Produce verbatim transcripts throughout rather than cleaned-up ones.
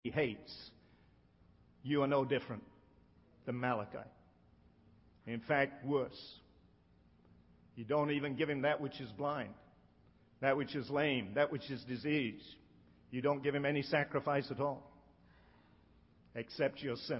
he hates, you are no different than Malachi. In fact, worse. You don't even give him that which is blind, that which is lame, that which is diseased. You don't give him any sacrifice at all, except your sin.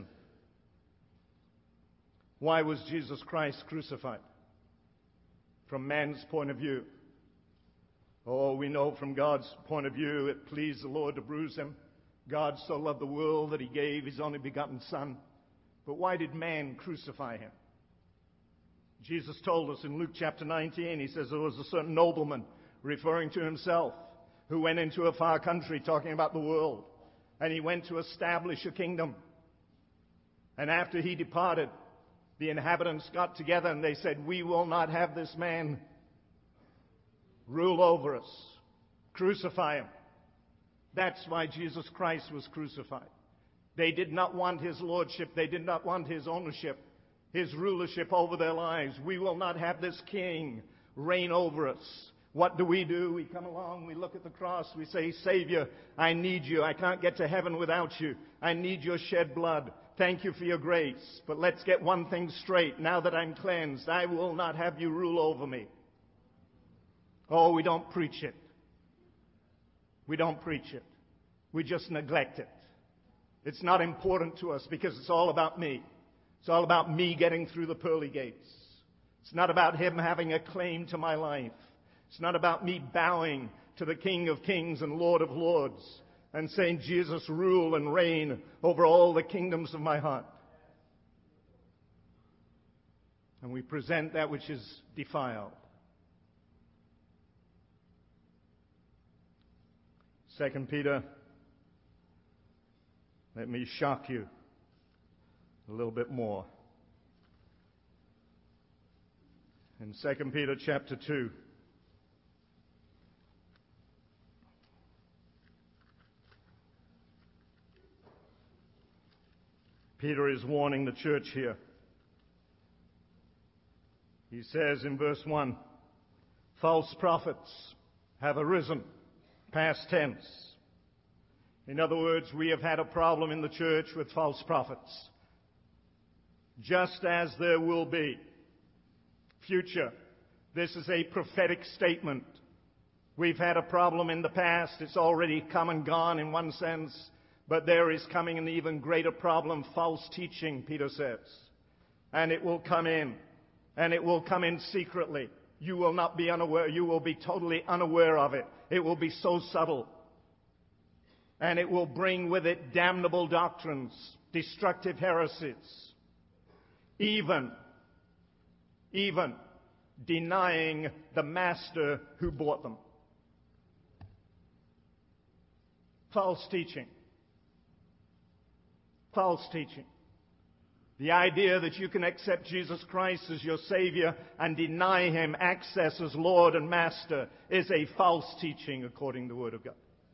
Why was Jesus Christ crucified? From man's point of view. Oh, we know from God's point of view, it pleased the Lord to bruise him. God so loved the world that he gave his only begotten Son. But why did man crucify him? Jesus told us in Luke chapter nineteen, he says there was a certain nobleman, referring to himself, who went into a far country, talking about the world. And he went to establish a kingdom. And after he departed, the inhabitants got together and they said, we will not have this man rule over us. Crucify him. That's why Jesus Christ was crucified. They did not want his lordship. They did not want his ownership, his rulership over their lives. We will not have this king reign over us. What do we do? We come along, we look at the cross, we say, Savior, I need you. I can't get to heaven without you. I need your shed blood. Thank you for your grace. But let's get one thing straight. Now that I'm cleansed, I will not have you rule over me. Oh, we don't preach it. We don't preach it. We just neglect it. It's not important to us because it's all about me. It's all about me getting through the pearly gates. It's not about him having a claim to my life. It's not about me bowing to the King of Kings and Lord of Lords and saying, Jesus, rule and reign over all the kingdoms of my heart. And we present that which is defiled. Second Peter, let me shock you a little bit more. In Second Peter chapter two, Peter is warning the church here. He says in verse one, false prophets have arisen, past tense. In other words, we have had a problem in the church with false prophets. Just as there will be. Future. This is a prophetic statement. We've had a problem in the past. It's already come and gone in one sense. But there is coming an even greater problem, false teaching, Peter says. And it will come in. And it will come in secretly. You will not be unaware. You will be totally unaware of it. It will be so subtle. And it will bring with it damnable doctrines, destructive heresies. Even, even denying the master who bought them. False teaching. False teaching. The idea that you can accept Jesus Christ as your Savior and deny Him access as Lord and Master is a false teaching according to the Word of God.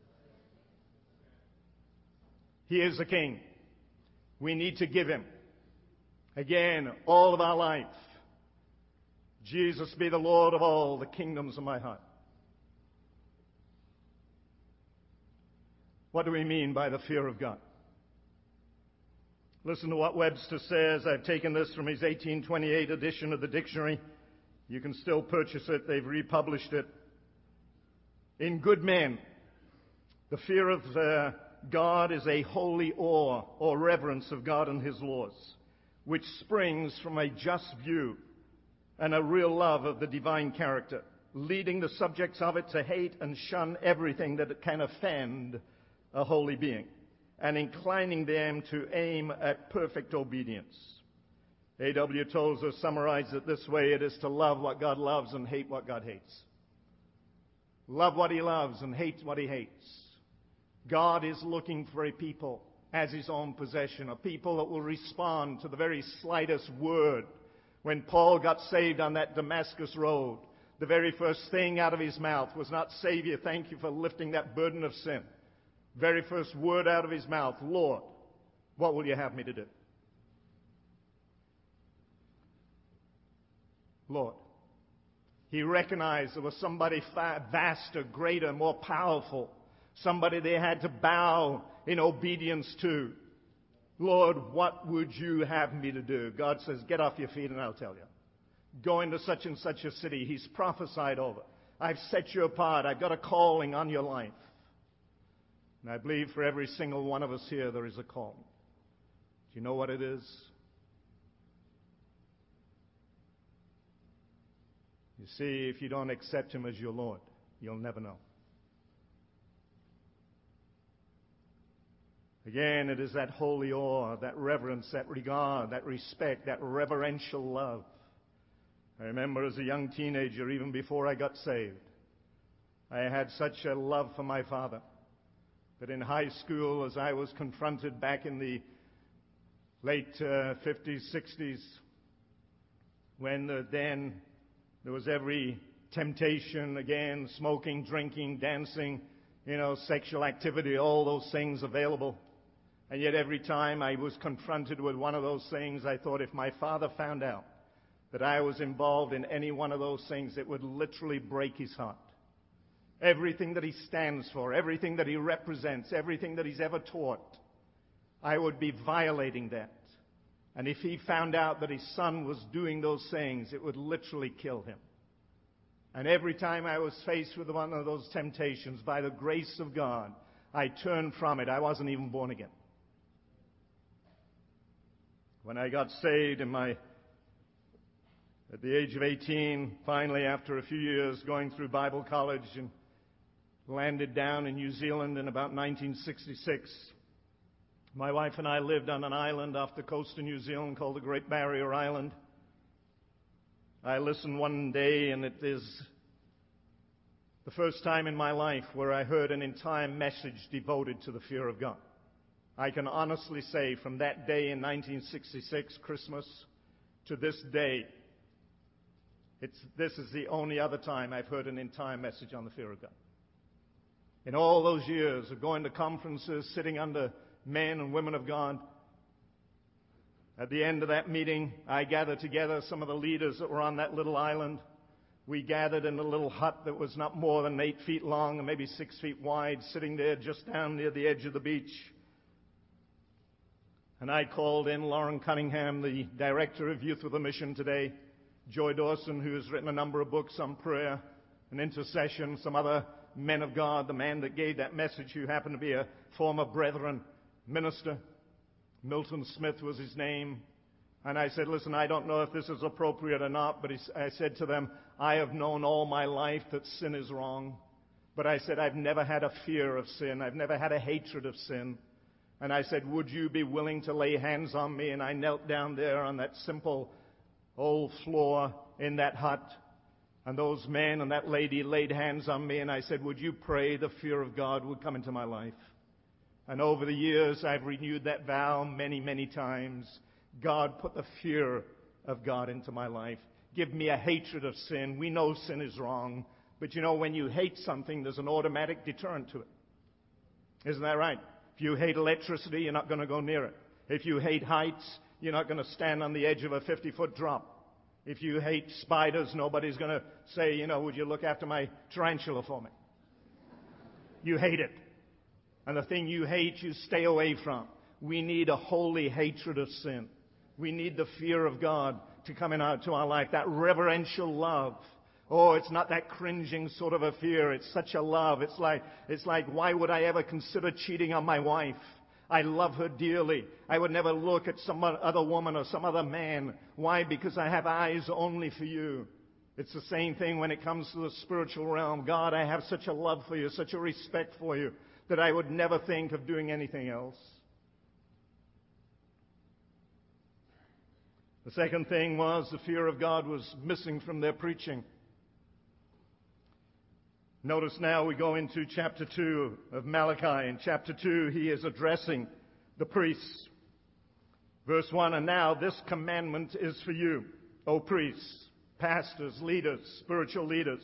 He is a King. We need to give Him, again, all of our life. Jesus be the Lord of all the kingdoms of my heart. What do we mean by the fear of God? Listen to what Webster says. I've taken this from his eighteen twenty-eight edition of the dictionary. You can still purchase it. They've republished it. In good men, the fear of uh, God is a holy awe or reverence of God and His laws, which springs from a just view and a real love of the divine character, leading the subjects of it to hate and shun everything that can offend a holy being, and inclining them to aim at perfect obedience. A W Tozer summarized it this way: it is to love what God loves and hate what God hates. Love what He loves and hate what He hates. God is looking for a people as His own possession, a people that will respond to the very slightest word. When Paul got saved on that Damascus road, the very first thing out of his mouth was not, Savior, thank you for lifting that burden of sin. Very first word out of his mouth, Lord, what will you have me to do? Lord. He recognized there was somebody far vaster, greater, more powerful. Somebody they had to bow in obedience to. Lord, what would you have me to do? God says, get off your feet and I'll tell you. Go into such and such a city. He's prophesied over. I've set you apart. I've got a calling on your life. And I believe for every single one of us here, there is a calling. Do you know what it is? You see, if you don't accept him as your Lord, you'll never know. Again, it is that holy awe, that reverence, that regard, that respect, that reverential love. I remember as a young teenager, even before I got saved, I had such a love for my father that in high school, as I was confronted back in the late uh, fifties, sixties, when uh, then there was every temptation, again, smoking, drinking, dancing, you know, sexual activity, all those things available. And yet every time I was confronted with one of those things, I thought if my father found out that I was involved in any one of those things, it would literally break his heart. Everything that he stands for, everything that he represents, everything that he's ever taught, I would be violating that. And if he found out that his son was doing those things, it would literally kill him. And every time I was faced with one of those temptations, by the grace of God, I turned from it. I wasn't even born again. When I got saved in my, at the age of eighteen, finally after a few years going through Bible college and landed down in New Zealand in about nineteen sixty-six, my wife and I lived on an island off the coast of New Zealand called the Great Barrier Island. I listened one day, and it is the first time in my life where I heard an entire message devoted to the fear of God. I can honestly say from that day in nineteen sixty-six, Christmas, to this day, it's, this is the only other time I've heard an entire message on the fear of God. In all those years of going to conferences, sitting under men and women of God, at the end of that meeting, I gathered together some of the leaders that were on that little island. We gathered in a little hut that was not more than eight feet long and maybe six feet wide, sitting there just down near the edge of the beach. And I called in Lauren Cunningham, the director of Youth with a Mission today, Joy Dawson, who has written a number of books on prayer and intercession, some other men of God, the man that gave that message who happened to be a former Brethren minister. Milton Smith was his name. And I said, listen, I don't know if this is appropriate or not, but he, I said to them, I have known all my life that sin is wrong. But I said, I've never had a fear of sin. I've never had a hatred of sin. And I said, would you be willing to lay hands on me? And I knelt down there on that simple old floor in that hut. And those men and that lady laid hands on me. And I said, would you pray the fear of God would come into my life? And over the years, I've renewed that vow many, many times. God, put the fear of God into my life. Give me a hatred of sin. We know sin is wrong. But you know, when you hate something, there's an automatic deterrent to it. Isn't that right? If you hate electricity, you're not going to go near it. If you hate heights, you're not going to stand on the edge of a fifty-foot drop. If you hate spiders, nobody's going to say, you know, would you look after my tarantula for me? You hate it. And the thing you hate, you stay away from. We need a holy hatred of sin. We need the fear of God to come into our life, that reverential love. Oh, it's not that cringing sort of a fear. It's such a love. It's like, it's like, why would I ever consider cheating on my wife? I love her dearly. I would never look at some other woman or some other man. Why? Because I have eyes only for you. It's the same thing when it comes to the spiritual realm. God, I have such a love for you, such a respect for you, that I would never think of doing anything else. The second thing was the fear of God was missing from their preaching. Notice now we go into chapter two of Malachi. In chapter two, he is addressing the priests. Verse one, and now this commandment is for you, O priests, pastors, leaders, spiritual leaders.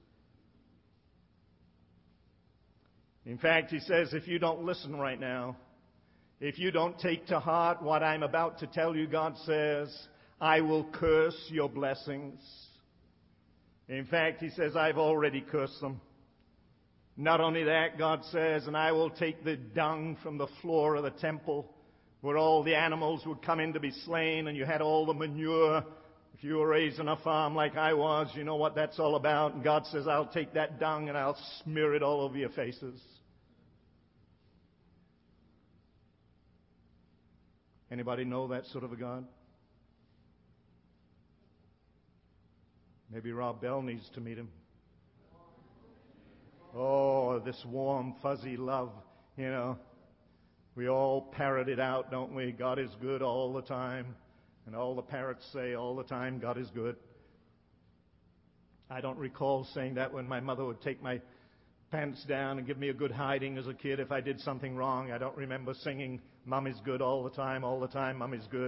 In fact, he says, if you don't listen right now, if you don't take to heart what I'm about to tell you, God says, I will curse your blessings. In fact, he says, I've already cursed them. Not only that, God says, and I will take the dung from the floor of the temple where all the animals would come in to be slain, and you had all the manure. If you were raising a farm like I was, you know what that's all about. And God says, I'll take that dung and I'll smear it all over your faces. Anybody know that sort of a God? Maybe Rob Bell needs to meet him. Oh, this warm, fuzzy love, you know. We all parrot it out, don't we? God is good all the time. And all the parrots say all the time, God is good. I don't recall saying that when my mother would take my pants down and give me a good hiding as a kid if I did something wrong. I don't remember singing, Mom is good all the time, all the time, Mom is good.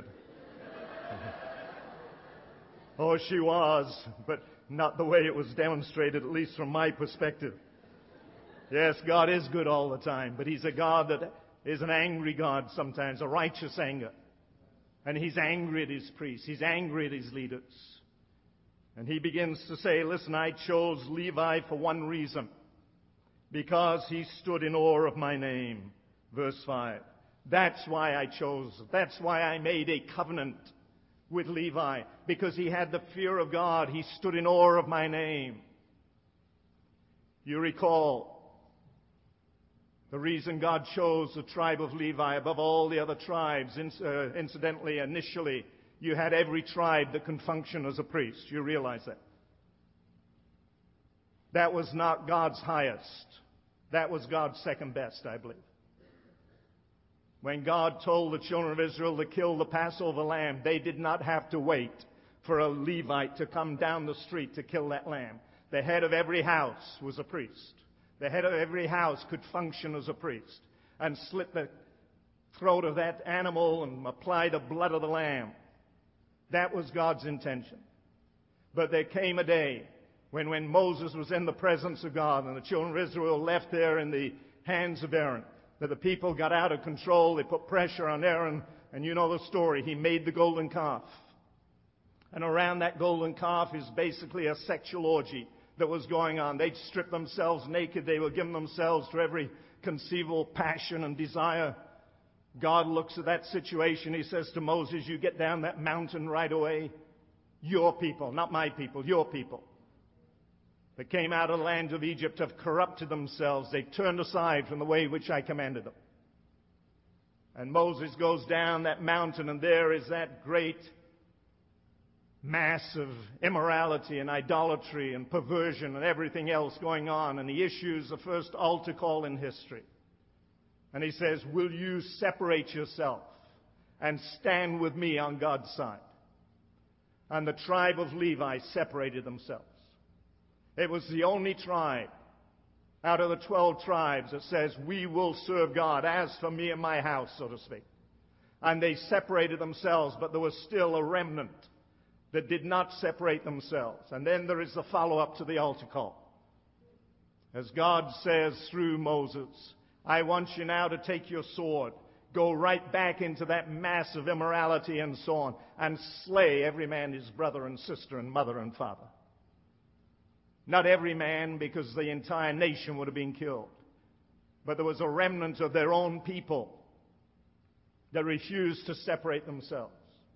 Oh, she was, but not the way it was demonstrated, at least from my perspective. Yes, God is good all the time, but He's a God that is an angry God sometimes, a righteous anger. And He's angry at His priests. He's angry at His leaders. And He begins to say, listen, I chose Levi for one reason. Because he stood in awe of my name. Verse five. That's why I chose. That's why I made a covenant with Levi. Because he had the fear of God. He stood in awe of my name. You recall the reason God chose the tribe of Levi above all the other tribes. Uh, incidentally, initially, you had every tribe that can function as a priest. You realize that? That was not God's highest. That was God's second best, I believe. When God told the children of Israel to kill the Passover lamb, they did not have to wait for a Levite to come down the street to kill that lamb. The head of every house was a priest. The head of every house could function as a priest and slit the throat of that animal and apply the blood of the lamb. That was God's intention. But there came a day when, when Moses was in the presence of God and the children of Israel left there in the hands of Aaron, that the people got out of control. They put pressure on Aaron, and you know the story. He made the golden calf. And around that golden calf is basically a sexual orgy that was going on. They'd strip themselves naked. They were giving themselves to every conceivable passion and desire. God looks at that situation. He says to Moses, you get down that mountain right away. Your people, not my people, your people that came out of the land of Egypt have corrupted themselves. They turned aside from the way which I commanded them. And Moses goes down that mountain, and there is that great mass of immorality and idolatry and perversion and everything else going on. And he issues the first altar call in history. And he says, will you separate yourself and stand with me on God's side? And the tribe of Levi separated themselves. It was the only tribe out of the twelve tribes that says, we will serve God, as for me and my house, so to speak. And they separated themselves, but there was still a remnant that did not separate themselves. And then there is the follow-up to the altar call. As God says through Moses, I want you now to take your sword, go right back into that mass of immorality and so on, and slay every man his brother and sister and mother and father. Not every man, because the entire nation would have been killed. But there was a remnant of their own people that refused to separate themselves.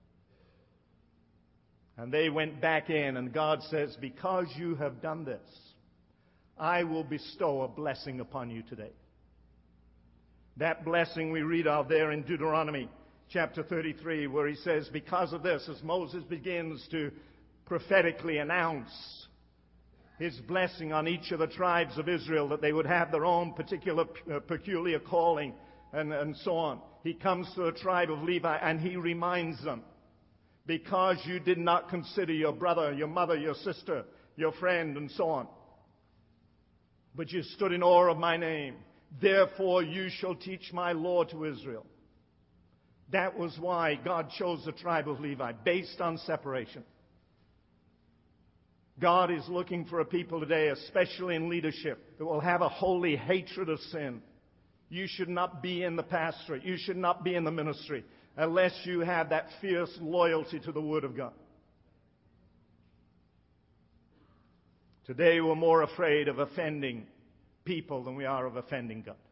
And they went back in, and God says, because you have done this, I will bestow a blessing upon you today. That blessing we read of there in Deuteronomy chapter thirty-three, where he says, because of this, as Moses begins to prophetically announce his blessing on each of the tribes of Israel, that they would have their own particular uh, peculiar calling and, and so on. He comes to the tribe of Levi and he reminds them, because you did not consider your brother, your mother, your sister, your friend, and so on, but you stood in awe of my name, therefore you shall teach my law to Israel. That was why God chose the tribe of Levi, based on separation. God is looking for a people today, especially in leadership, that will have a holy hatred of sin. You should not be in the pastorate. You should not be in the ministry unless you have that fierce loyalty to the Word of God. Today we're more afraid of offending people than we are of offending God.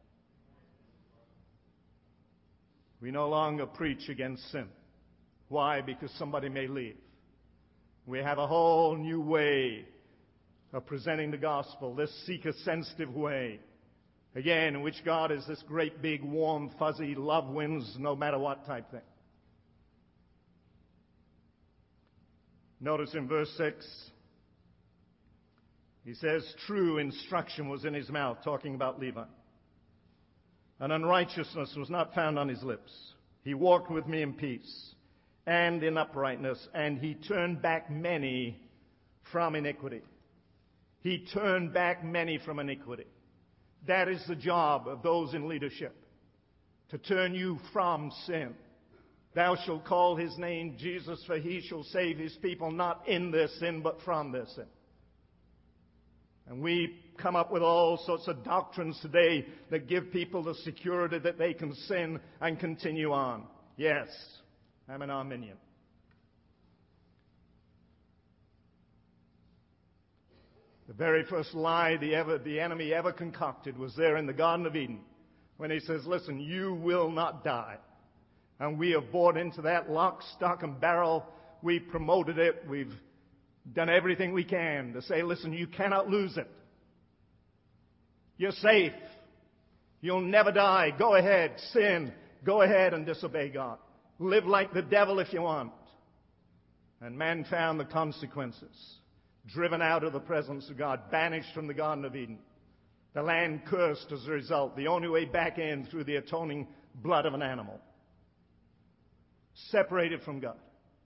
We no longer preach against sin. Why? Because somebody may leave. We have a whole new way of presenting the gospel, this seeker-sensitive way. Again, in which God is this great, big, warm, fuzzy, love wins no matter what type thing. Notice in verse six, he says, true instruction was in his mouth, talking about Levi. And unrighteousness was not found on his lips. He walked with me in peace and in uprightness, and he turned back many from iniquity. He turned back many from iniquity. That is the job of those in leadership, to turn you from sin. Thou shalt call his name Jesus, for he shall save his people not in their sin, but from their sin. And we come up with all sorts of doctrines today that give people the security that they can sin and continue on. Yes, I'm an Arminian. The very first lie the, ever, the enemy ever concocted was there in the Garden of Eden, when he says, listen, you will not die. And we have bought into that lock, stock, and barrel. We promoted it. We've done everything we can to say, listen, you cannot lose it. You're safe. You'll never die. Go ahead, sin. Go ahead and disobey God. Live like the devil if you want. And man found the consequences. Driven out of the presence of God, banished from the Garden of Eden. The land cursed as a result. The only way back in through the atoning blood of an animal. Separated from God.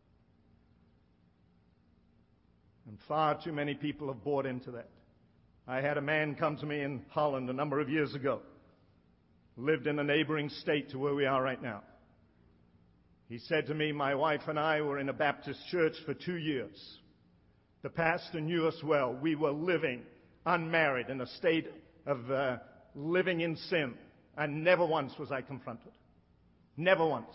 And far too many people have bought into that. I had a man come to me in Holland a number of years ago. Lived in a neighboring state to where we are right now. He said to me, my wife and I were in a Baptist church for two years. The pastor knew us well. We were living unmarried in a state of uh, living in sin. And never once was I confronted. Never once.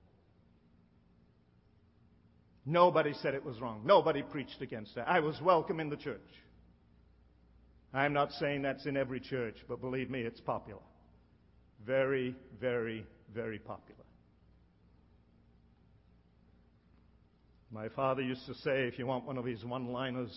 Nobody said it was wrong. Nobody preached against it. I was welcome in the church. I'm not saying that's in every church, but believe me, it's popular. Very, very, very popular. My father used to say, if you want one of his one-liners,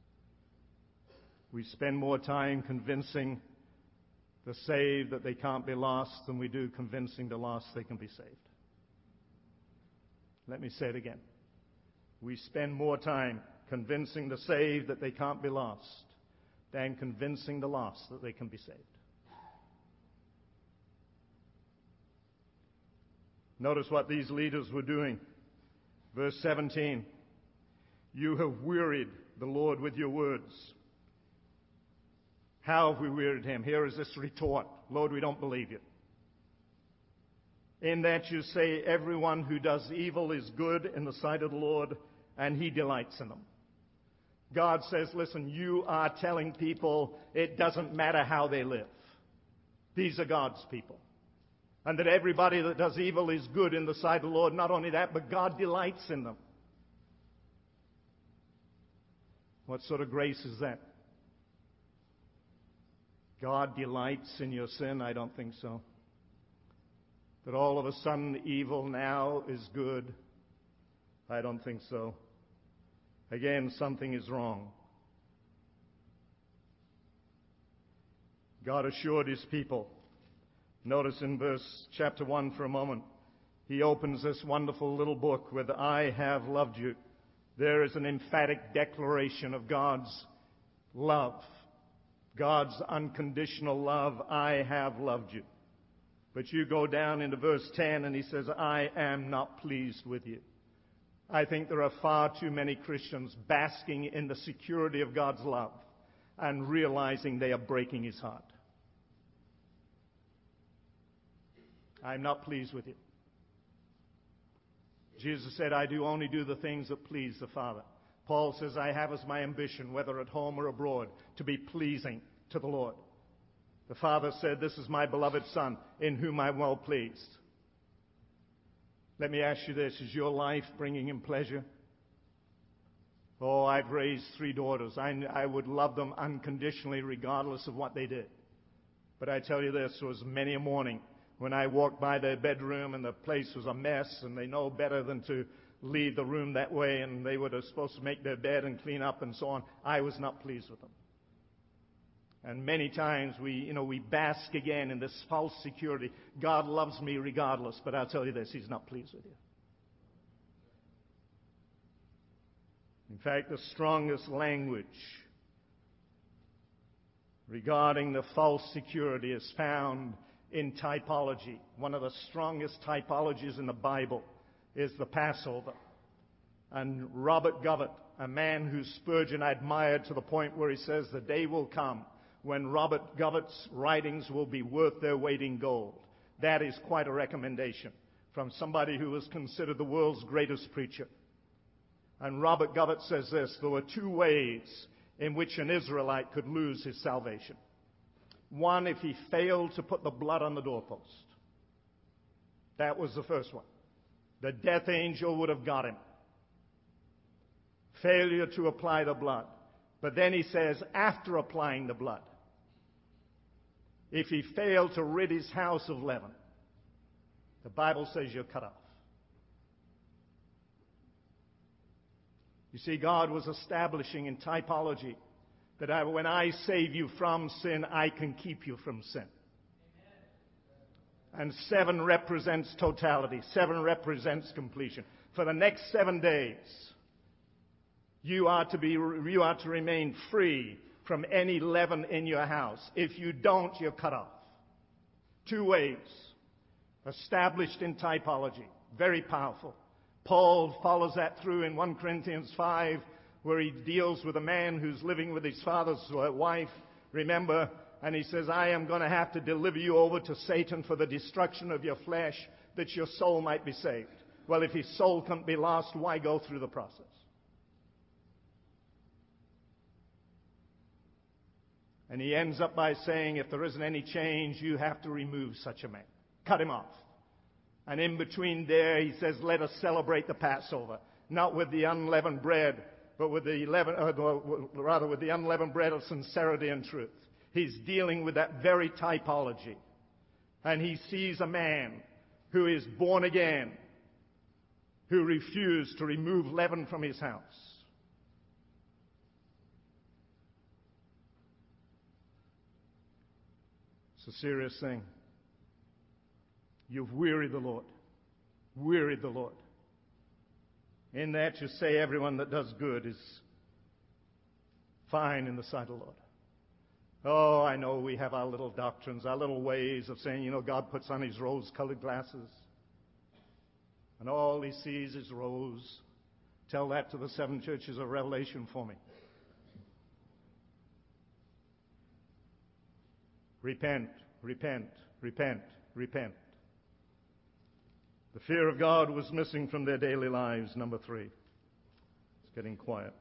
we spend more time convincing the saved that they can't be lost than we do convincing the lost they can be saved. Let me say it again. We spend more time convincing the saved that they can't be lost than convincing the lost that they can be saved. Notice what these leaders were doing. Verse seventeen, you have wearied the Lord with your words. How have we wearied him? Here is this retort. Lord, we don't believe you. In that you say everyone who does evil is good in the sight of the Lord, and he delights in them. God says, listen, you are telling people it doesn't matter how they live. These are God's people. And that everybody that does evil is good in the sight of the Lord. Not only that, but God delights in them. What sort of grace is that? God delights in your sin? I don't think so. That all of a sudden evil now is good? I don't think so. Again, something is wrong. God assured his people. Notice in verse chapter one for a moment, he opens this wonderful little book with, I have loved you. There is an emphatic declaration of God's love. God's unconditional love. I have loved you. But you go down into verse ten and he says, I am not pleased with you. I think there are far too many Christians basking in the security of God's love and realizing they are breaking his heart. I'm not pleased with you. Jesus said, I do only do the things that please the Father. Paul says, I have as my ambition, whether at home or abroad, to be pleasing to the Lord. The Father said, this is my beloved Son, in whom I'm well pleased. Let me ask you this, is your life bringing him pleasure? Oh, I've raised three daughters. I, I would love them unconditionally regardless of what they did. But I tell you this, there was many a morning when I walked by their bedroom and the place was a mess, and they know better than to leave the room that way, and they were supposed to make their bed and clean up and so on. I was not pleased with them. And many times we, you know, we bask again in this false security. God loves me regardless, but I'll tell you this, He's not pleased with you. In fact, the strongest language regarding the false security is found in typology. One of the strongest typologies in the Bible is the Passover. And Robert Govett, a man who Spurgeon admired to the point where he says the day will come when Robert Govett's writings will be worth their weight in gold. That is quite a recommendation from somebody who was considered the world's greatest preacher. And Robert Govett says this: there were two ways in which an Israelite could lose his salvation. One, if he failed to put the blood on the doorpost. That was the first one. The death angel would have got him. Failure to apply the blood. But then he says, after applying the blood, if he failed to rid his house of leaven, the Bible says you're cut off. You see, God was establishing in typology that I, when I save you from sin, I can keep you from sin. And seven represents totality. Seven represents completion. For the next seven days, you are to be, you are to remain free from any leaven in your house. If you don't, you're cut off. Two ways. Established in typology. Very powerful. Paul follows that through in First Corinthians five, where he deals with a man who's living with his father's wife. Remember, and he says, I am going to have to deliver you over to Satan for the destruction of your flesh, that your soul might be saved. Well, if his soul can't be lost, why go through the process? And he ends up by saying, if there isn't any change, you have to remove such a man. Cut him off. And in between there, he says, let us celebrate the Passover. Not with the unleavened bread, but with the leaven, uh, rather with the unleavened bread of sincerity and truth. He's dealing with that very typology. And he sees a man who is born again, who refused to remove leaven from his house. It's a serious thing. You've wearied the Lord. Wearied the Lord. In that you say everyone that does good is fine in the sight of the Lord. Oh, I know we have our little doctrines, our little ways of saying, you know, God puts on his rose-colored glasses. And all he sees is rose. Tell that to the seven churches of Revelation for me. Repent, repent, repent, repent. The fear of God was missing from their daily lives, number three. It's getting quiet.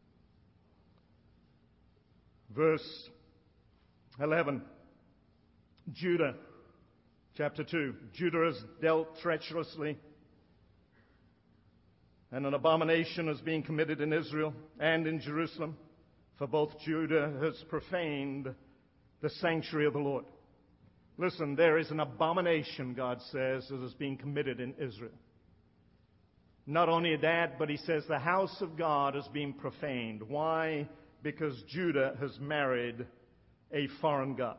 Verse eleven. Judah, chapter two. Judah has dealt treacherously, and an abomination is being committed in Israel and in Jerusalem, for both Judah has profaned the sanctuary of the Lord. Listen, there is an abomination, God says, that is being committed in Israel. Not only that, but he says the house of God is being profaned. Why? Because Judah has married a foreign god.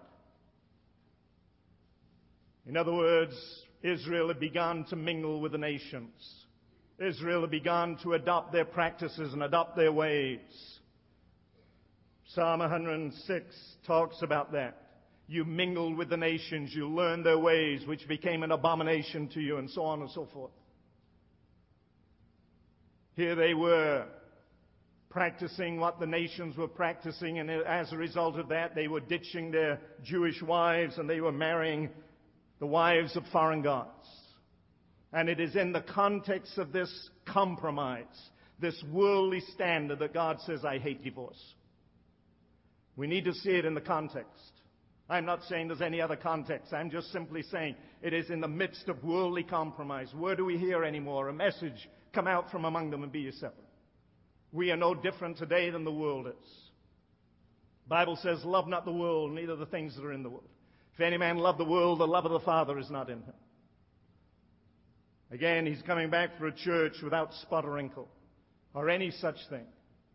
In other words, Israel had begun to mingle with the nations. Israel had begun to adopt their practices and adopt their ways. Psalm one hundred six talks about that. You mingled with the nations, you learned their ways, which became an abomination to you, and so on and so forth. Here they were, practicing what the nations were practicing, and as a result of that, they were ditching their Jewish wives, and they were marrying the wives of foreign gods. And it is in the context of this compromise, this worldly standard, that God says, I hate divorce. We need to see it in the context. I'm not saying there's any other context. I'm just simply saying it is in the midst of worldly compromise. Where do we hear anymore a message, come out from among them and be ye separate? We are no different today than the world is. The Bible says, love not the world, neither the things that are in the world. If any man love the world, the love of the Father is not in him. Again, he's coming back for a church without spot or wrinkle or any such thing.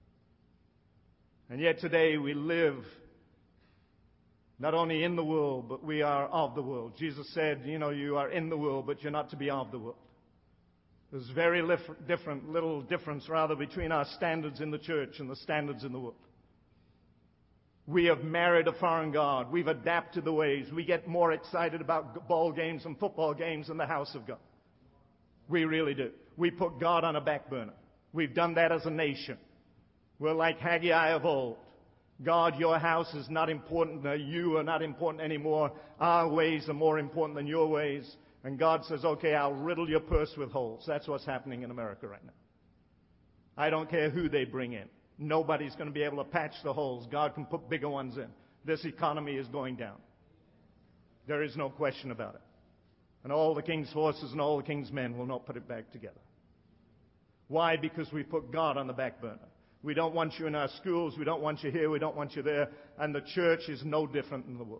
And yet today we live not only in the world, but we are of the world. Jesus said, you know, you are in the world, but you're not to be of the world. There's very lif- different, little difference, rather, between our standards in the church and the standards in the world. We have married a foreign god. We've adapted the ways. We get more excited about ball games and football games in the house of God. We really do. We put God on a back burner. We've done that as a nation. We're like Haggai of old. God, your house is not important. You are not important anymore. Our ways are more important than your ways. And God says, okay, I'll riddle your purse with holes. That's what's happening in America right now. I don't care who they bring in. Nobody's going to be able to patch the holes. God can put bigger ones in. This economy is going down. There is no question about it. And all the king's forces and all the king's men will not put it back together. Why? Because we put God on the back burner. We don't want you in our schools. We don't want you here. We don't want you there. And the church is no different than the world.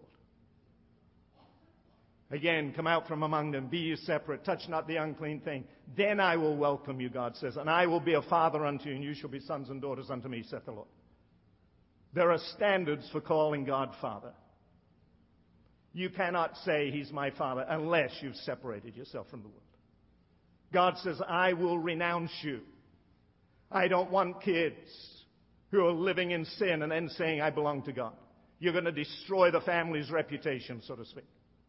Again, come out from among them. Be ye separate. Touch not the unclean thing. Then I will welcome you, God says. And I will be a father unto you, and you shall be sons and daughters unto me, saith the Lord. There are standards for calling God Father. You cannot say He's my Father unless you've separated yourself from the world. God says, I will renounce you. I don't want kids who are living in sin and then saying, I belong to God. You're going to destroy the family's reputation, so to speak.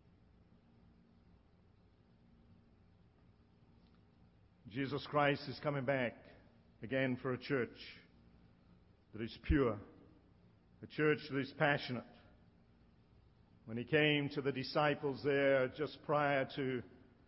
Jesus Christ is coming back again for a church that is pure, a church that is passionate. When He came to the disciples there just prior to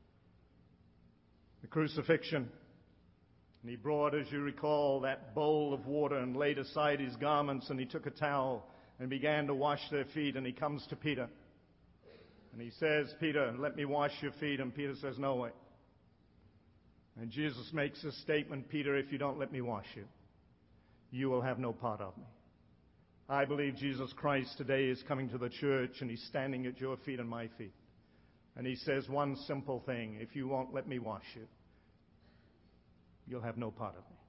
the crucifixion, and He brought, as you recall, that bowl of water and laid aside His garments, and He took a towel and began to wash their feet, and He comes to Peter. And He says, Peter, let me wash your feet. And Peter says, no way. And Jesus makes a statement, Peter, if you don't let me wash you, you will have no part of me. I believe Jesus Christ today is coming to the church, and He's standing at your feet and my feet. And He says one simple thing, if you won't let me wash you, you'll have no part of me.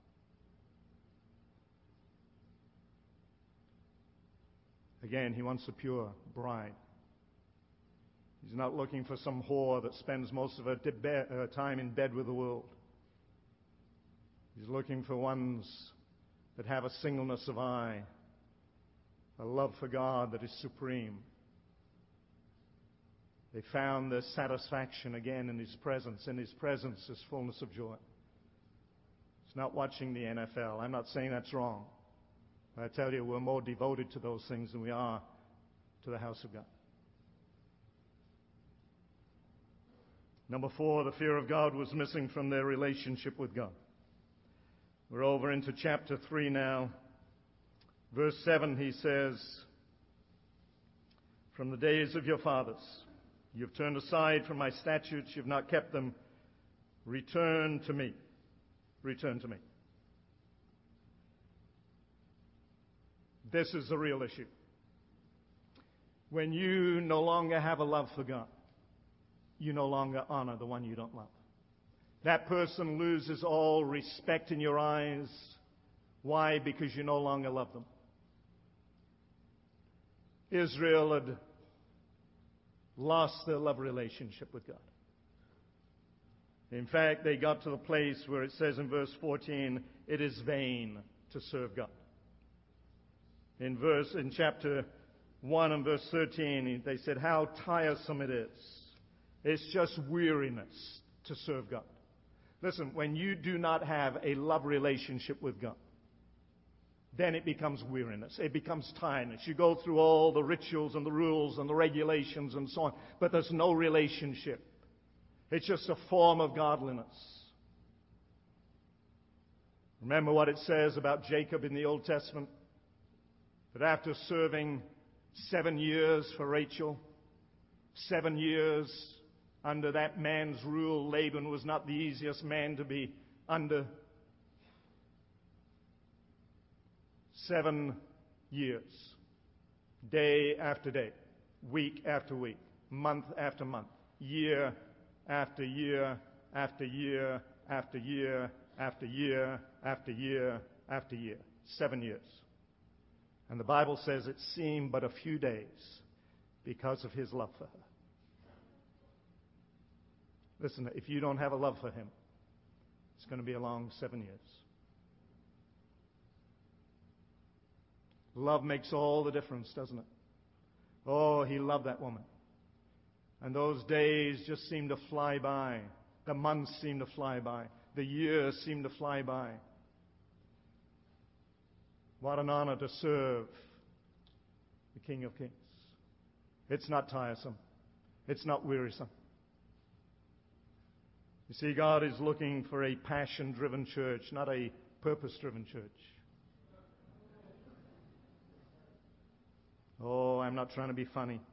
Again, He wants a pure bride. He's not looking for some whore that spends most of her de- uh, time in bed with the world. He's looking for ones that have a singleness of eye, a love for God that is supreme. They found their satisfaction again in His presence. In His presence is fullness of joy. It's not watching the N F L. I'm not saying that's wrong. I tell you, we're more devoted to those things than we are to the house of God. Number four, the fear of God was missing from their relationship with God. We're over into chapter three now. Verse seven, he says, from the days of your fathers, you've turned aside from my statutes, you've not kept them. Return to me. Return to me. This is the real issue. When you no longer have a love for God, you no longer honor the one you don't love. That person loses all respect in your eyes. Why? Because you no longer love them. Israel had lost their love relationship with God. In fact, they got to the place where it says in verse fourteen, it is vain to serve God. In verse, in chapter one and verse thirteen, they said, how tiresome it is. It's just weariness to serve God. Listen, when you do not have a love relationship with God, then it becomes weariness. It becomes tiredness. You go through all the rituals and the rules and the regulations and so on, but there's no relationship. It's just a form of godliness. Remember what it says about Jacob in the Old Testament? That after serving seven years for Rachel, seven years under that man's rule, Laban was not the easiest man to be under. Seven years, day after day. week after week, month after month, year after year after year after year after year after year after year. Seven years. And the Bible says it seemed but a few days because of his love for her. Listen, if you don't have a love for him, it's going to be a long seven years. Love makes all the difference, doesn't it? Oh, he loved that woman. And those days just seemed to fly by. The months seemed to fly by. The years seemed to fly by. What an honor to serve the King of Kings. It's not tiresome. It's not wearisome. You see, God is looking for a passion-driven church, not a purpose-driven church. Oh, I'm not trying to be funny.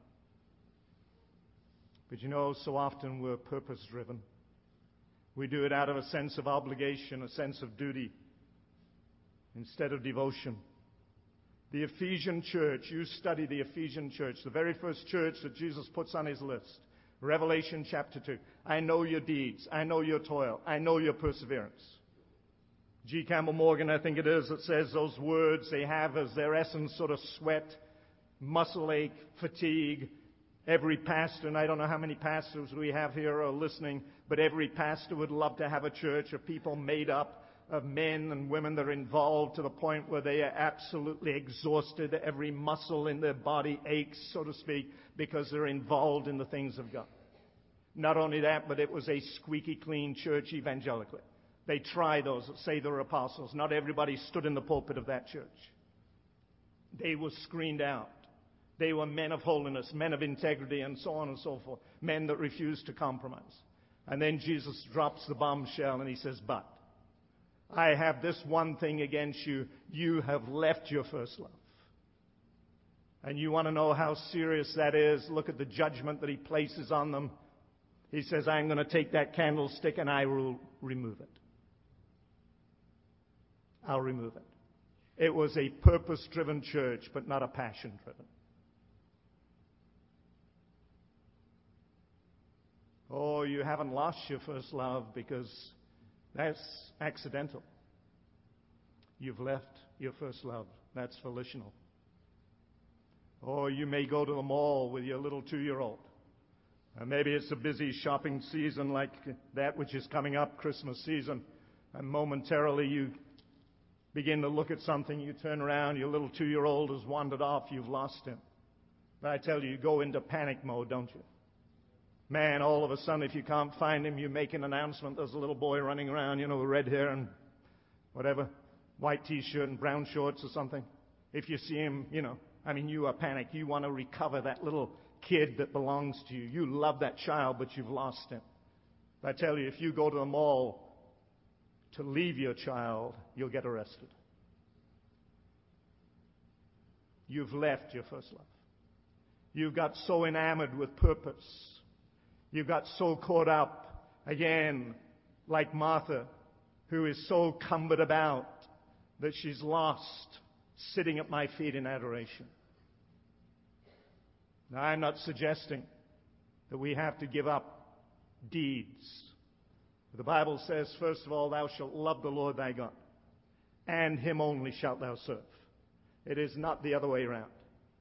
But you know, so often we're purpose-driven. We do it out of a sense of obligation, a sense of duty, instead of devotion. The Ephesian church, you study the Ephesian church, the very first church that Jesus puts on his list. Revelation chapter two. I know your deeds. I know your toil. I know your perseverance. G. Campbell Morgan, I think it is, that says those words, they have as their essence sort of sweat, muscle ache, fatigue. Every pastor, and I don't know how many pastors we have here are listening, but every pastor would love to have a church of people made up of men and women that are involved to the point where they are absolutely exhausted. Every muscle in their body aches, so to speak, because they're involved in the things of God. Not only that, but it was a squeaky clean church evangelically. They try those that say they're apostles. Not everybody stood in the pulpit of that church. They were screened out. They were men of holiness, men of integrity, and so on and so forth. Men that refused to compromise. And then Jesus drops the bombshell and he says, but I have this one thing against you. You have left your first love. And you want to know how serious that is? Look at the judgment that he places on them. He says, I'm going to take that candlestick and I will remove it. I'll remove it. It was a purpose-driven church, but not a passion-driven. Oh, you haven't lost your first love because that's accidental. You've left your first love. That's volitional. Or you may go to the mall with your little two-year-old. Uh, maybe it's a busy shopping season like that which is coming up, Christmas season. And momentarily you begin to look at something, you turn around, your little two-year-old has wandered off, you've lost him. But I tell you, you go into panic mode, don't you? Man, all of a sudden, if you can't find him, you make an announcement. There's a little boy running around, you know, with red hair and whatever, white T-shirt and brown shorts or something. If you see him, you know, I mean, you are panicked. You want to recover that little kid that belongs to you. You love that child, but you've lost him. But I tell you, if you go to the mall to leave your child, you'll get arrested. You've left your first love. You've got so enamored with purpose. You got so caught up, again, like Martha, who is so cumbered about that she's lost sitting at my feet in adoration. Now, I'm not suggesting that we have to give up deeds. The Bible says, first of all, thou shalt love the Lord thy God, and him only shalt thou serve. It is not the other way around.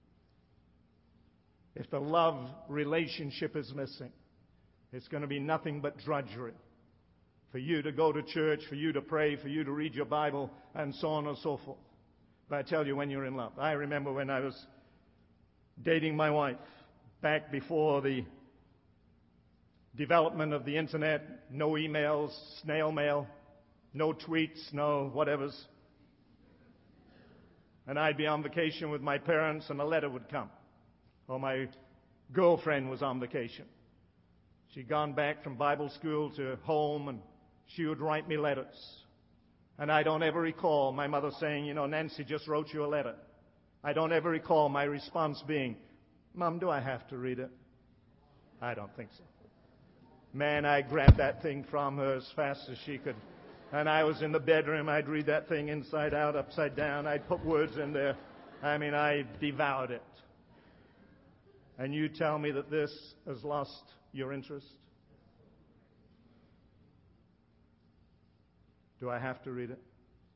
If the love relationship is missing, it's going to be nothing but drudgery. For you to go to church, for you to pray, for you to read your Bible, and so on and so forth. But I tell you, when you're in love. I remember when I was dating my wife, back before the development of the internet, no emails, snail mail, no tweets, no whatevers. And I'd be on vacation with my parents and a letter would come. Or my girlfriend was on vacation. She'd gone back from Bible school to home, and she would write me letters. And I don't ever recall my mother saying, you know, Nancy just wrote you a letter. I don't ever recall my response being, Mom, do I have to read it? I don't think so. Man, I grabbed that thing from her as fast as she could. And I was in the bedroom. I'd read that thing inside out, upside down. I'd put words in there. I mean, I devoured it. And you tell me that this has lost your interest? Do I have to read it?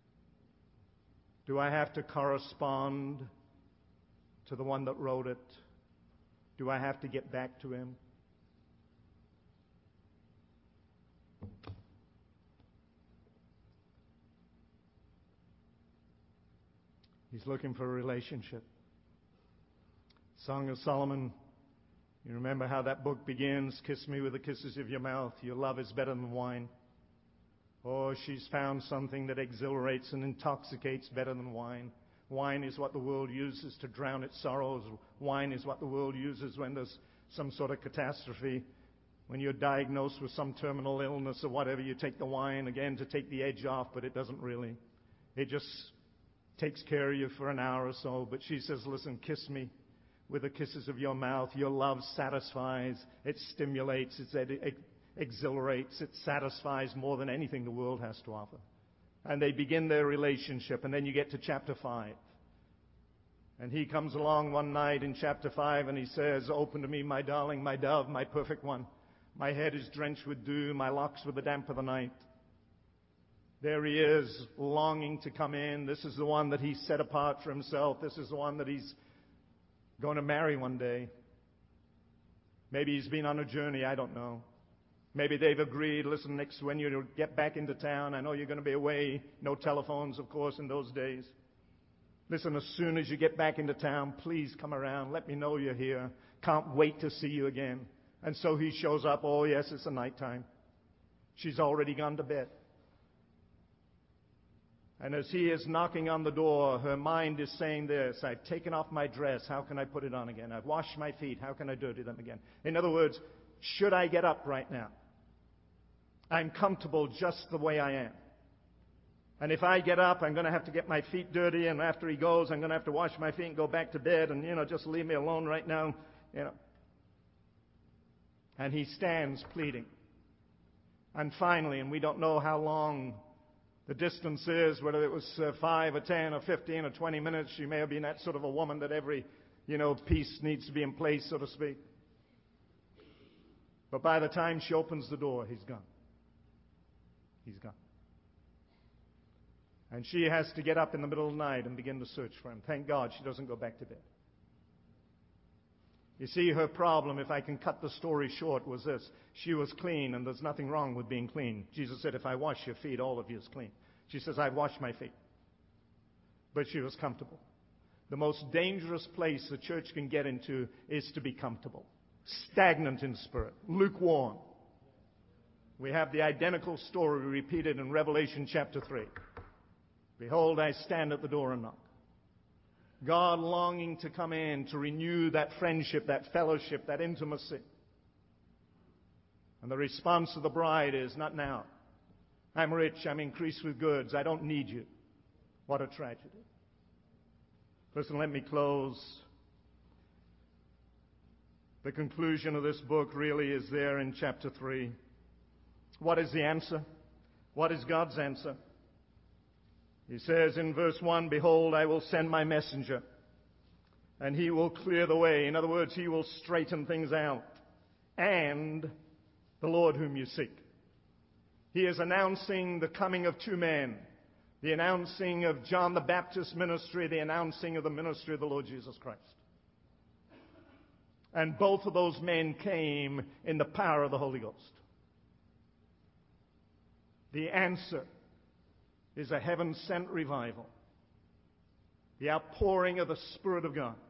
Do I have to correspond to the one that wrote it? Do I have to get back to him? He's looking for a relationship. Song of Solomon, you remember how that book begins? Kiss me with the kisses of your mouth. Your love is better than wine. Oh, she's found something that exhilarates and intoxicates better than wine. Wine is what the world uses to drown its sorrows. Wine is what the world uses when there's some sort of catastrophe. When you're diagnosed with some terminal illness or whatever, you take the wine again to take the edge off, but it doesn't really. It just takes care of you for an hour or so. But she says, listen, kiss me with the kisses of your mouth. Your love satisfies, it stimulates, it, it exhilarates, it satisfies more than anything the world has to offer. And they begin their relationship, and then you get to chapter five. And he comes along one night in chapter five, and he says, open to me, my darling, my dove, my perfect one. My head is drenched with dew, my locks with the damp of the night. There he is, longing to come in. This is the one that he set apart for himself. This is the one that he's going to marry one day. Maybe he's been on a journey, I don't know. Maybe they've agreed, listen, next when you get back into town, I know you're going to be away. No telephones, of course, in those days. Listen, as soon as you get back into town, please come around. Let me know you're here. Can't wait to see you again. And so he shows up. Oh, yes, it's a nighttime. She's already gone to bed. And as he is knocking on the door, her mind is saying this, I've taken off my dress, how can I put it on again? I've washed my feet, how can I dirty them again? In other words, should I get up right now? I'm comfortable just the way I am. And if I get up, I'm going to have to get my feet dirty, and after he goes, I'm going to have to wash my feet and go back to bed, and, you know, just leave me alone right now, you know. And he stands pleading. And finally, and we don't know how long the distance is, whether it was uh, five or ten or fifteen or twenty minutes. She may have been that sort of a woman that every, you know, piece needs to be in place, so to speak. But by the time she opens the door, he's gone. He's gone. And she has to get up in the middle of the night and begin to search for him. Thank God she doesn't go back to bed. You see, her problem, if I can cut the story short, was this. She was clean, and there's nothing wrong with being clean. Jesus said, if I wash your feet, all of you is clean. She says, I've washed my feet. But she was comfortable. The most dangerous place the church can get into is to be comfortable. Stagnant in spirit. Lukewarm. We have the identical story repeated in Revelation chapter three. Behold, I stand at the door and knock. God longing to come in to renew that friendship, that fellowship, that intimacy. And the response of the bride is, not now. I'm rich, I'm increased with goods, I don't need you. What a tragedy. Listen, let me close. The conclusion of this book really is there in chapter three. What is the answer? What is God's answer? He says in verse one, behold, I will send my messenger, and he will clear the way. In other words, he will straighten things out. And the Lord whom you seek. He is announcing the coming of two men. The announcing of John the Baptist's ministry, the announcing of the ministry of the Lord Jesus Christ. And both of those men came in the power of the Holy Ghost. The answer is a heaven-sent revival. The outpouring of the Spirit of God.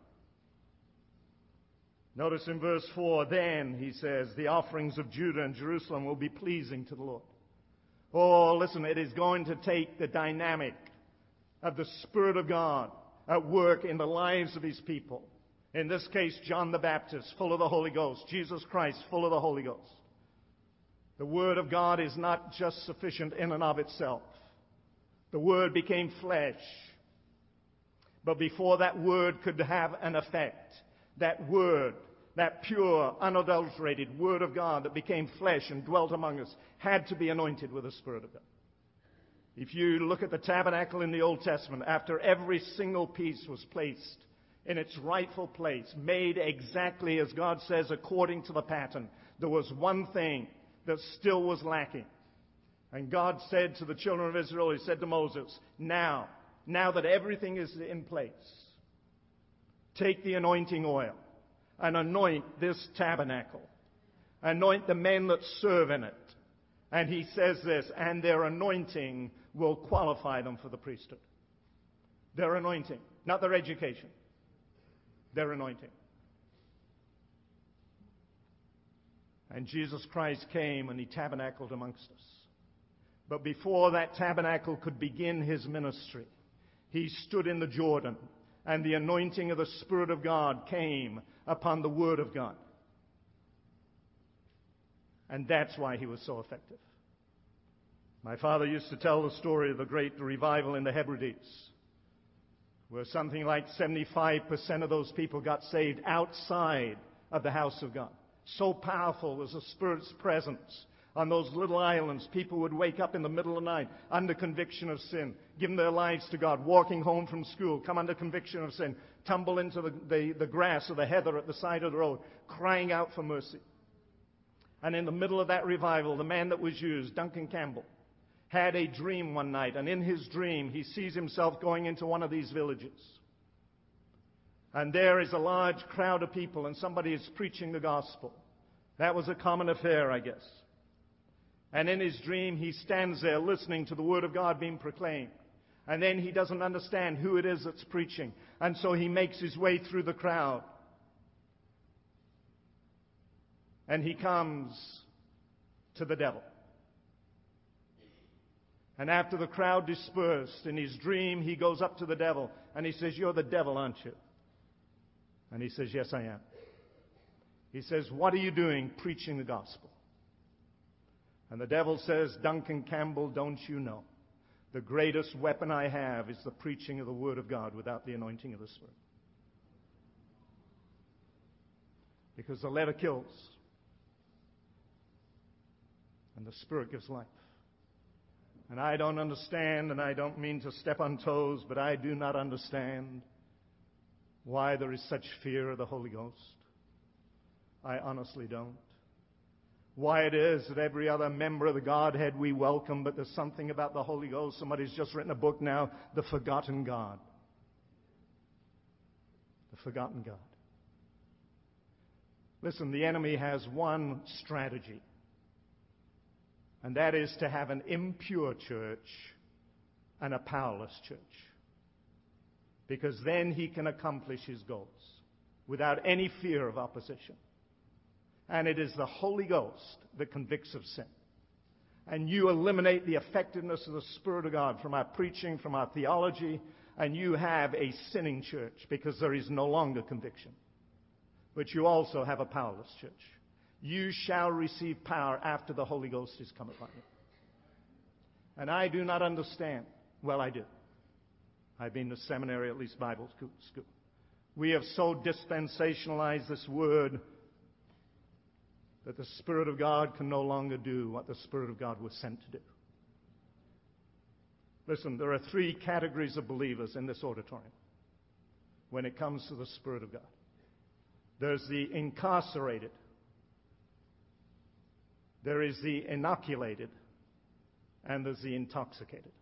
Notice in verse four, then, he says, the offerings of Judah and Jerusalem will be pleasing to the Lord. Oh, listen, it is going to take the dynamic of the Spirit of God at work in the lives of His people. In this case, John the Baptist, full of the Holy Ghost. Jesus Christ, full of the Holy Ghost. The Word of God is not just sufficient in and of itself. The Word became flesh. But before that Word could have an effect, that Word, that pure, unadulterated Word of God that became flesh and dwelt among us, had to be anointed with the Spirit of God. If you look at the tabernacle in the Old Testament, after every single piece was placed in its rightful place, made exactly as God says according to the pattern. There was one thing that still was lacking. And God said to the children of Israel, He said to Moses, now, now that everything is in place, take the anointing oil and anoint this tabernacle. Anoint the men that serve in it. And He says this, and their anointing will qualify them for the priesthood. Their anointing, not their education. Their anointing. And Jesus Christ came and He tabernacled amongst us. But before that tabernacle could begin His ministry, He stood in the Jordan, and the anointing of the Spirit of God came upon the Word of God. And that's why He was so effective. My father used to tell the story of the great revival in the Hebrides, where something like seventy-five percent of those people got saved outside of the house of God. So powerful was the Spirit's presence on those little islands. People would wake up in the middle of the night under conviction of sin, giving their lives to God, walking home from school, come under conviction of sin, tumble into the, the, the grass or the heather at the side of the road, crying out for mercy. And in the middle of that revival, the man that was used, Duncan Campbell, had a dream one night. And in his dream, he sees himself going into one of these villages. And there is a large crowd of people, and somebody is preaching the gospel. That was a common affair, I guess. And in his dream, he stands there listening to the Word of God being proclaimed. And then he doesn't understand who it is that's preaching. And so he makes his way through the crowd. And he comes to the devil. And after the crowd dispersed, in his dream, he goes up to the devil. And he says, "You're the devil, aren't you?" And he says, "Yes, I am." He says, "What are you doing preaching the gospel?" And the devil says, "Duncan Campbell, don't you know? The greatest weapon I have is the preaching of the Word of God without the anointing of the Spirit. Because the letter kills, and the Spirit gives life. And I don't understand, and I don't mean to step on toes, but I do not understand why there is such fear of the Holy Ghost. I honestly don't. Why it is that every other member of the Godhead we welcome, but there's something about the Holy Ghost. Somebody's just written a book now, The Forgotten God. The Forgotten God. Listen, the enemy has one strategy, and that is to have an impure church and a powerless church. Because then he can accomplish his goals without any fear of opposition. And it is the Holy Ghost that convicts of sin. And you eliminate the effectiveness of the Spirit of God from our preaching, from our theology, and you have a sinning church because there is no longer conviction. But you also have a powerless church. You shall receive power after the Holy Ghost is come upon you. And I do not understand. Well, I do. I've been to seminary, at least Bible school. We have so dispensationalized this word that the Spirit of God can no longer do what the Spirit of God was sent to do. Listen, there are three categories of believers in this auditorium when it comes to the Spirit of God. There's the incarcerated. There is the inoculated. And there's the intoxicated.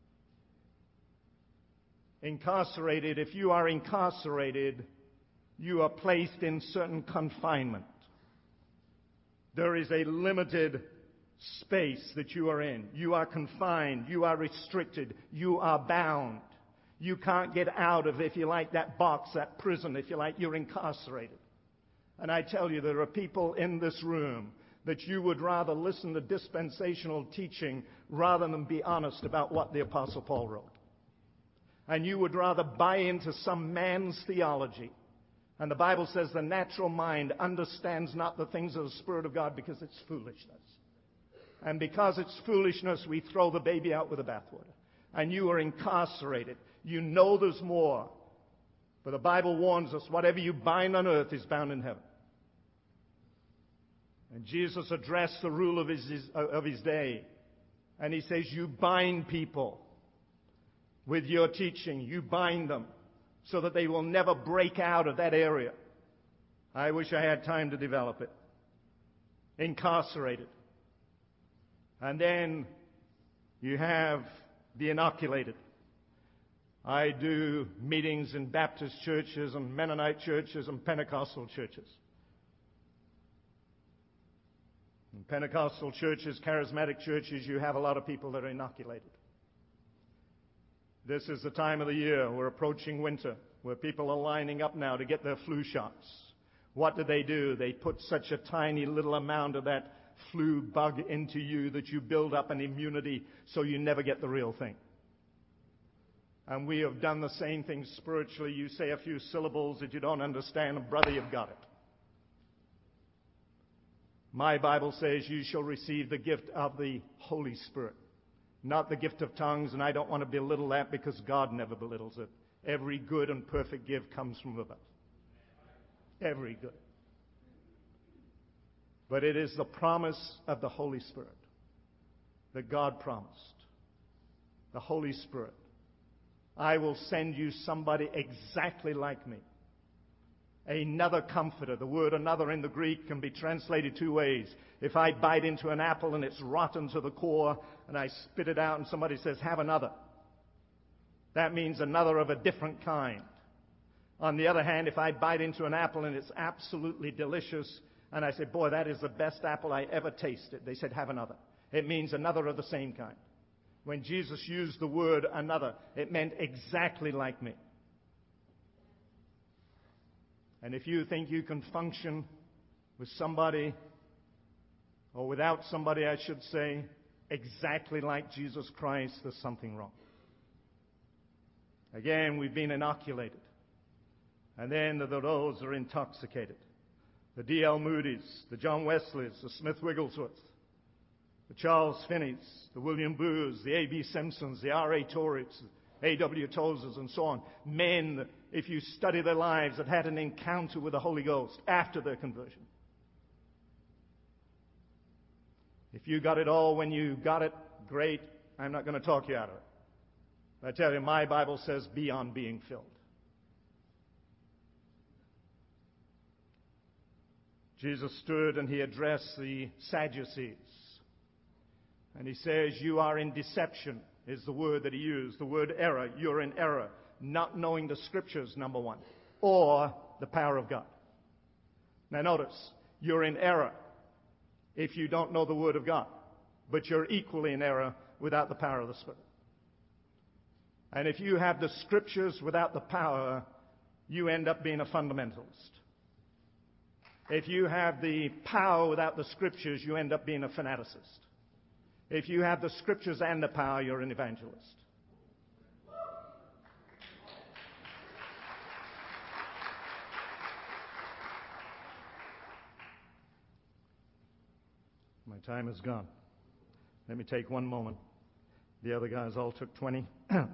Incarcerated, if you are incarcerated, you are placed in certain confinement. There is a limited space that you are in. You are confined. You are restricted. You are bound. You can't get out of, if you like, that box, that prison. If you like, you're incarcerated. And I tell you, there are people in this room that you would rather listen to dispensational teaching rather than be honest about what the Apostle Paul wrote. And you would rather buy into some man's theology. And the Bible says the natural mind understands not the things of the Spirit of God because it's foolishness. And because it's foolishness, we throw the baby out with the bathwater. And you are incarcerated. You know there's more. But the Bible warns us, whatever you bind on earth is bound in heaven. And Jesus addressed the rule of his, of his day. And he says, you bind people with your teaching. You bind them so that they will never break out of that area. I wish I had time to develop it. Incarcerated. And then you have the inoculated. I do meetings in Baptist churches and Mennonite churches and Pentecostal churches. In Pentecostal churches, charismatic churches, you have a lot of people that are inoculated. This is the time of the year. We're approaching winter, where people are lining up now to get their flu shots. What do they do? They put such a tiny little amount of that flu bug into you that you build up an immunity so you never get the real thing. And we have done the same thing spiritually. You say a few syllables that you don't understand, and brother, you've got it. My Bible says you shall receive the gift of the Holy Spirit, not the gift of tongues, and I don't want to belittle that because God never belittles it. Every good and perfect gift comes from above. Every good. But it is the promise of the Holy Spirit that God promised. The Holy Spirit. I will send you somebody exactly like me. Another comforter. The word another in the Greek can be translated two ways. If I bite into an apple and it's rotten to the core and I spit it out and somebody says, have another, that means another of a different kind. On the other hand, if I bite into an apple and it's absolutely delicious and I say, boy, that is the best apple I ever tasted, they said, have another. It means another of the same kind. When Jesus used the word another, it meant exactly like me. And if you think you can function with somebody, or without somebody, I should say, exactly like Jesus Christ, there's something wrong. Again, we've been inoculated. And then the those are intoxicated. The D L Moody's, the John Wesleys, the Smith Wigglesworth, the Charles Finneys, the William Booths, the A B Simpsons, the R A Torreys, A W Tozers, and so on. Men that, if you study their lives, that had an encounter with the Holy Ghost after their conversion. If you got it all when you got it, great. I'm not going to talk you out of it. But I tell you, my Bible says beyond being filled. Jesus stood and he addressed the Sadducees. And he says, you are in deception, is the word that he used. The word error. You're in error. Not knowing the Scriptures, number one. Or the power of God. Now notice, you're in error if you don't know the Word of God. But you're equally in error without the power of the Spirit. And if you have the Scriptures without the power, you end up being a fundamentalist. If you have the power without the Scriptures, you end up being a fanaticist. If you have the Scriptures and the power, you're an evangelist. My time is gone. Let me take one moment. The other guys all took twenty.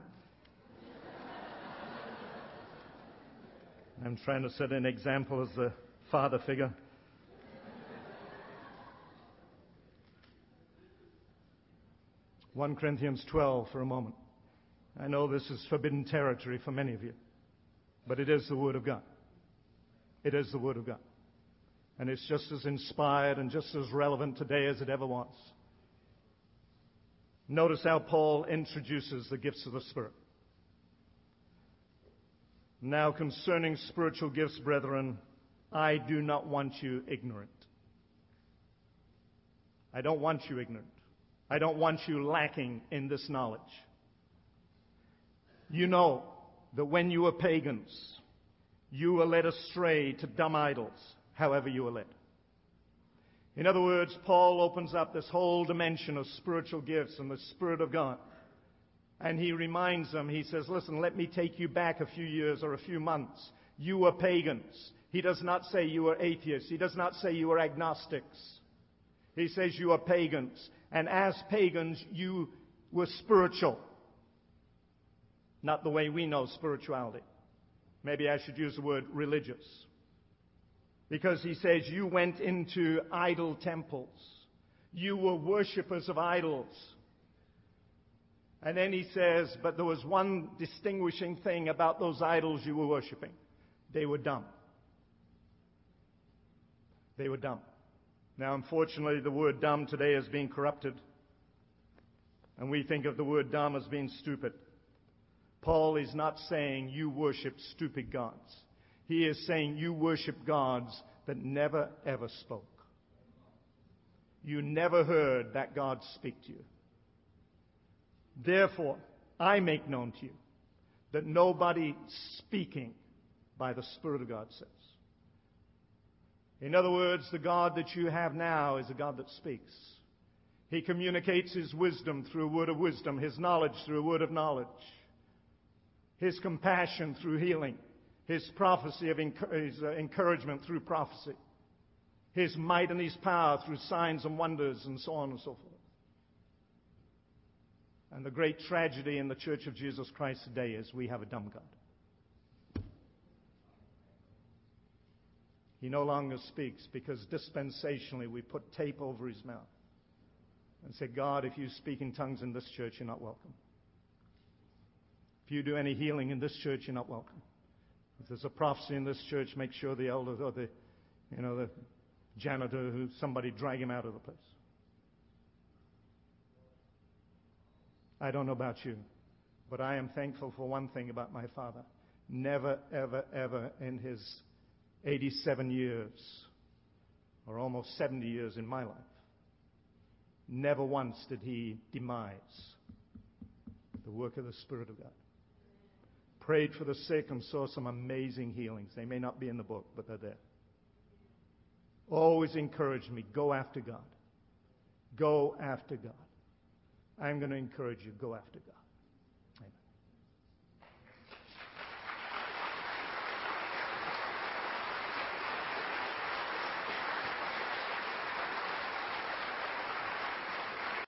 I'm trying to set an example as the father figure. First Corinthians twelve for a moment. I know this is forbidden territory for many of you, but it is the Word of God. It is the Word of God. And it's just as inspired and just as relevant today as it ever was. Notice how Paul introduces the gifts of the Spirit. Now concerning spiritual gifts, brethren, I do not want you ignorant. I don't want you ignorant. I don't want you lacking in this knowledge. You know that when you were pagans, you were led astray to dumb idols, however you were led. In other words, Paul opens up this whole dimension of spiritual gifts and the Spirit of God. And he reminds them, he says, listen, let me take you back a few years or a few months. You were pagans. He does not say you were atheists. He does not say you were agnostics. He says you are pagans. And as pagans, you were spiritual. Not the way we know spirituality. Maybe I should use the word religious. Because he says you went into idol temples. You were worshippers of idols. And then he says, but there was one distinguishing thing about those idols you were worshiping. They were dumb. They were dumb. Now, unfortunately, the word dumb today has been corrupted. And we think of the word dumb as being stupid. Paul is not saying you worship stupid gods. He is saying you worship gods that never, ever spoke. You never heard that God speak to you. Therefore, I make known to you that nobody speaking by the Spirit of God says. In other words, the God that you have now is a God that speaks. He communicates His wisdom through a word of wisdom, His knowledge through a word of knowledge, His compassion through healing, His prophecy of enc- His uh, encouragement through prophecy, His might and His power through signs and wonders, and so on and so forth. And the great tragedy in the Church of Jesus Christ today is we have a dumb God. He no longer speaks because dispensationally we put tape over His mouth and say, God, if you speak in tongues in this church, you're not welcome. If you do any healing in this church, you're not welcome. If there's a prophecy in this church, make sure the elder or the, you know, the janitor, who somebody drag him out of the place. I don't know about you, but I am thankful for one thing about my father. Never, ever, ever in his eighty-seven years, or almost seventy years in my life, never once did he demise the work of the Spirit of God. Prayed for the sick and saw some amazing healings. They may not be in the book, but they're there. Always encouraged me, go after God. Go after God. I'm going to encourage you, go after God.